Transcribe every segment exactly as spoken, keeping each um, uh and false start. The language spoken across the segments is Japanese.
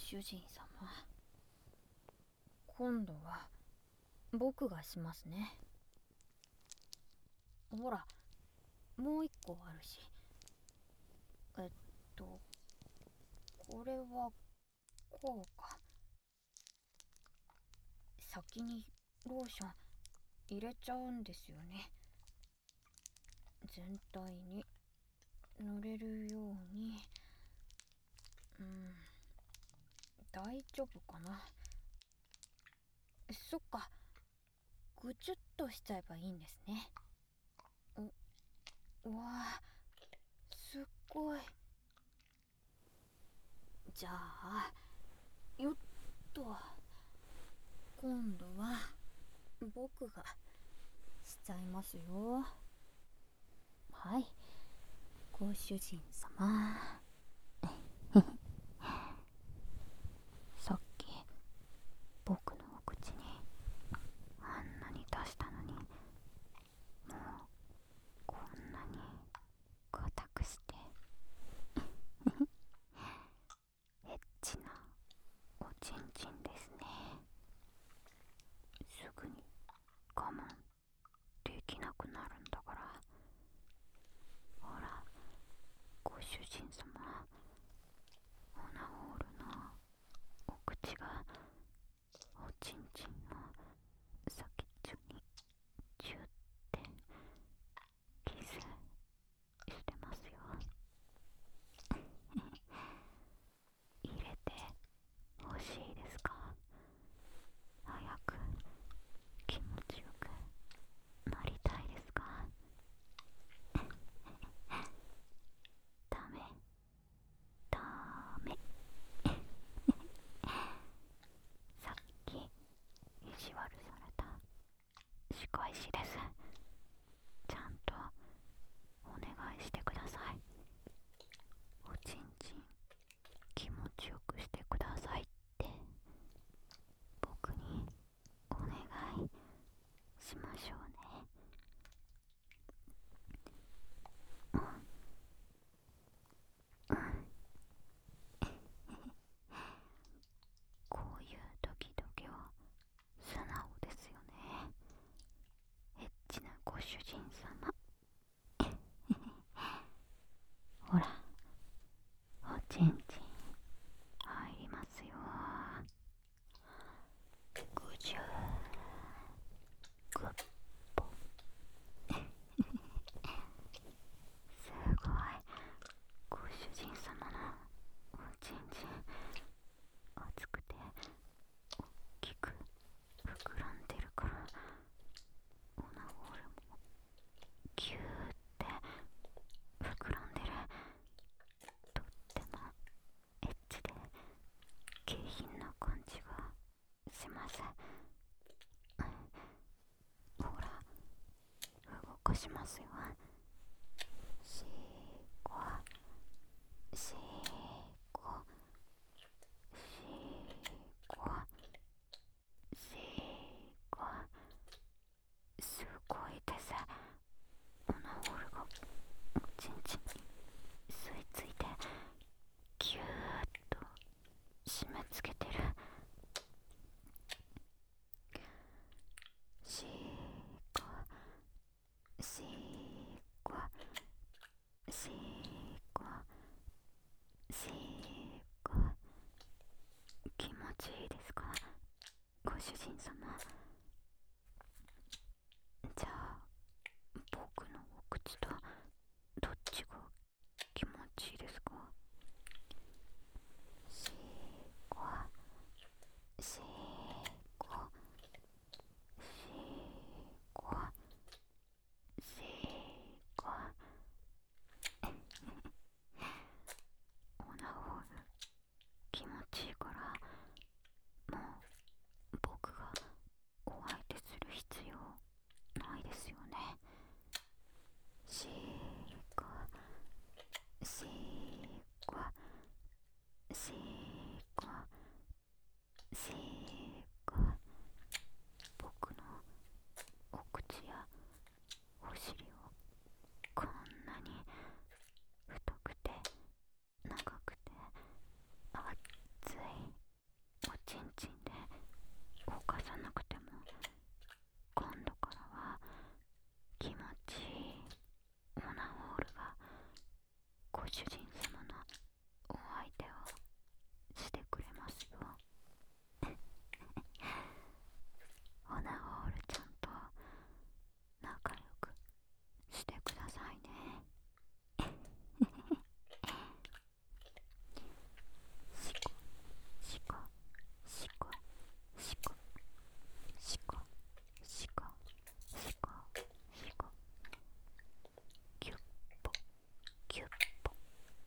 主人様、今度は僕がしますね。ほら、もう一個あるし。えっとこれはこうか。先にローション入れちゃうんですよね。全体に塗れるように。うん、大丈夫かな。そっか、ぐちゅっとしちゃえばいいんですね。お、うわあ、すっごい。じゃあ、よっと、今度は僕がしちゃいますよ。はい、ご主人様。さっき僕のお口にあんなに出したのに、もうこんなに固くしてエッチなおちんちんですね。すぐに我慢できなくなるんだから。ほら、ご主人様、オナホールのお口がおちんちんの先っちょにチュッてキスしてますよ。入れて欲しいですか？早く気持ちよくなりたいですか？ダメダメさっき意地悪された仕返しです。ちゃんとお願いしてください。おちんちん気持ちよくしてくださいって僕にお願いしましょうね。うんうんこういう時々は素直ですよね、エッチなご主人様。ほら、おちんちん入りますよ。ぐじゅーぐっぽすごい、ご主人様のおちんちん熱くて大きく膨らんでるから、オナホールもギューって膨らんでる。とってもエッチで下品な感じがします。ほら、動かしますよ。しーこしーこしーこしーこ。すごいです。オナホールがおちんちんに吸い付いてギューッと締め付けてる。しーこしーこしーこしーこ。気持ちいいですか、ご主人様。じゃあ僕のお口とどっちが気持ちいいですか？しーこしーこしーこしーこ。オナホール気持ちいいから、もう僕がお相手する必要ないですよね。しーこしーこしーこしーこ。僕のお口やお尻をこんなに太くて長くて熱い主人様のお相手をしてくれますよ。オナホールちゃんと仲良くしてくださいね。シコシコシコシコシコシコシコシコキュッポキュッポ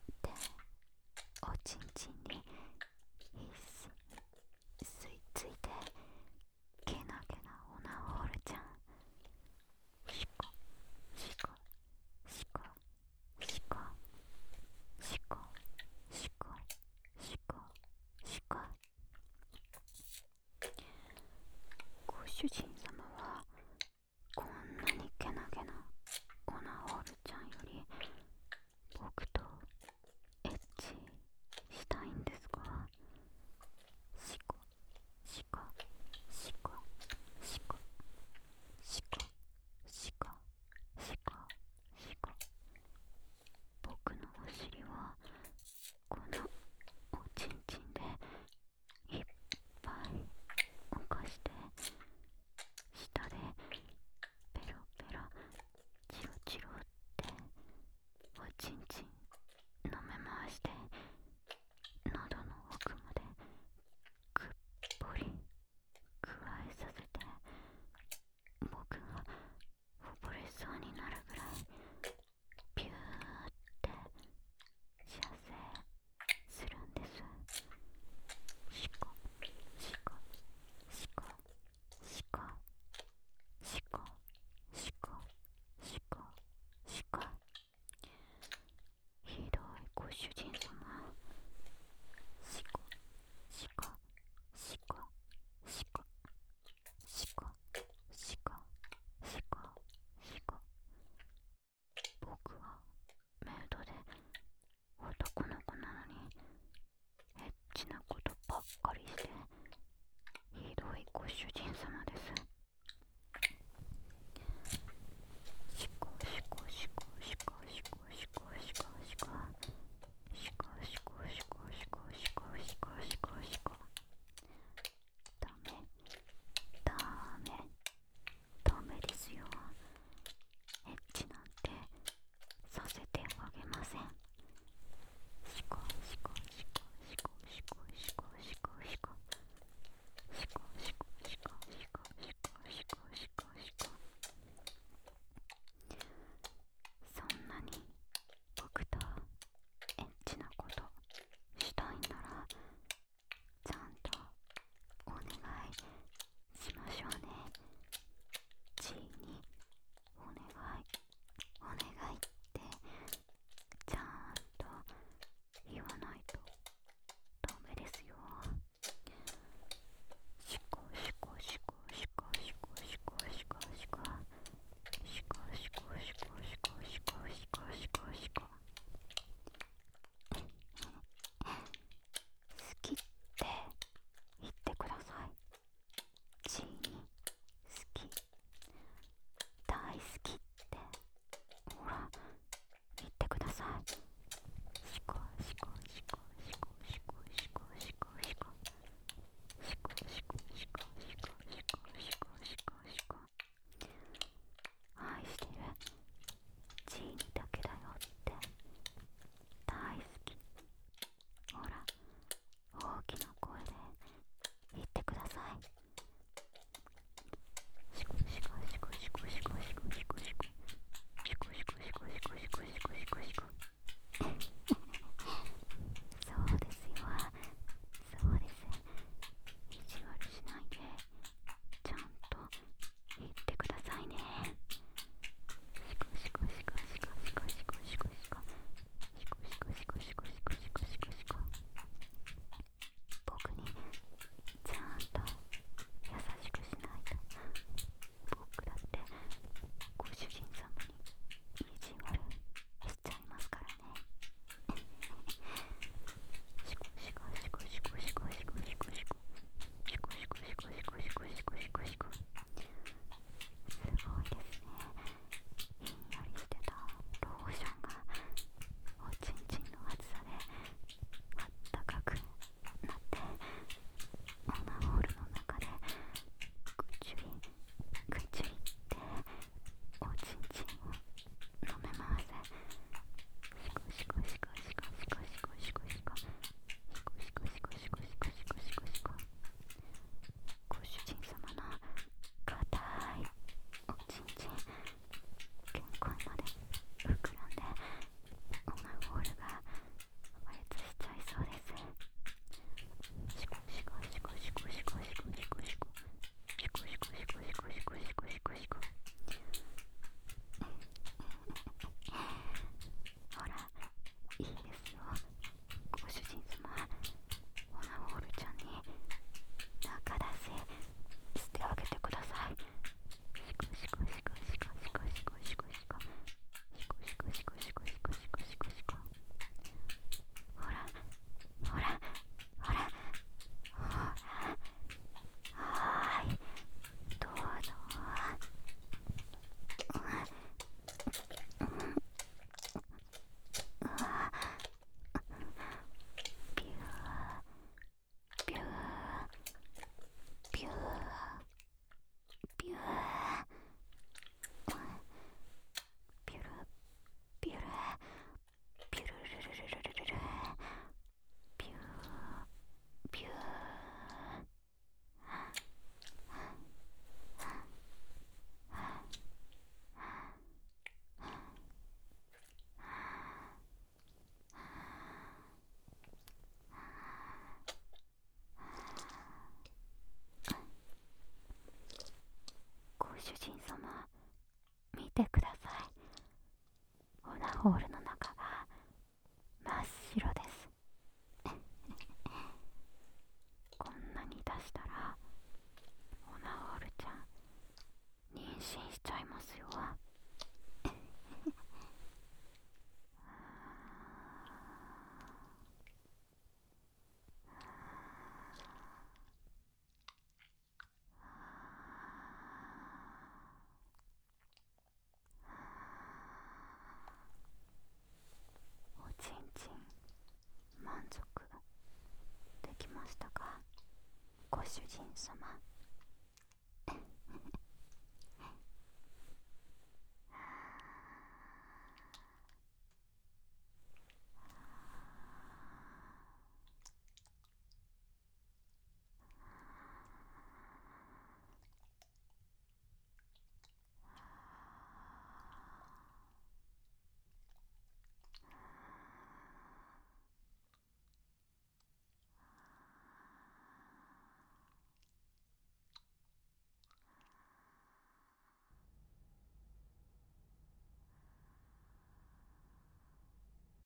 ちゃい